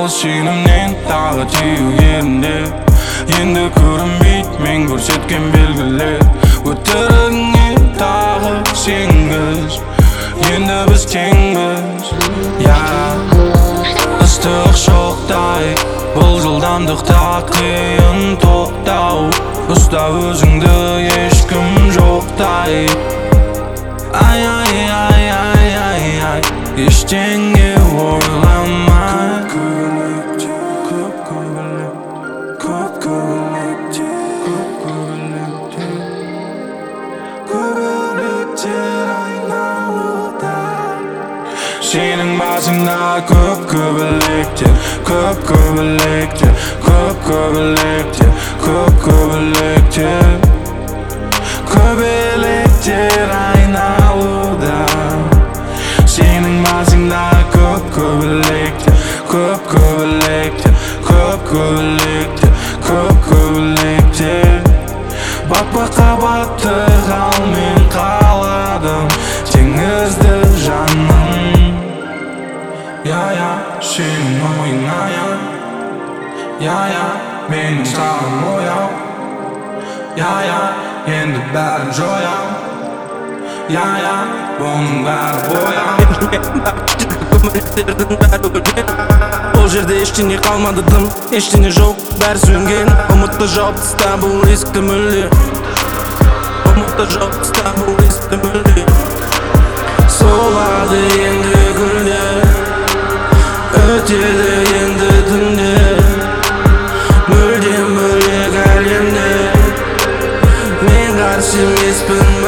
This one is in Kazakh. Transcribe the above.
алыс сенімнен тағы тию ерінде. Енді көрінбейді мен көрсеткен белгілер. Өтірігіңе тағы сенгіз, енді біз теңбіз. Ыстық шоқтай, бұл жылдамдықта қиын тоқтау. Ұста өзіңді ешкім жоқтай. Ай, ай, ай, ай, ай, ай, ештеңе ойламай. Көп көбелектер айналуда. Сенің басыңда көп көбелектер, көп көбелектер, көп көбелектер, көп көбелектер. Көбелектер айналуда. Сенің басыңда көп көбелектер, көп көбелектер, көп көбелектер, көп көбелектер. Батпаққа батты қалмен қаладым теңізді жаным. Сенің ойың аян, менің саған ояу. Енді бәрін жоям. Бұның бәрі бояу. Ол жерде ештеңе қалмады тым, ештеңе жоқ, бәрі сөнген. Ұмытты жауаптыста бұл есікті мүлде. Ұмытты жауаптыста бұл есікті мүлде. Солады енді күндер, өтеді енді түндер. Мүлдем бөлек әлемде, мен қарсы емеспін.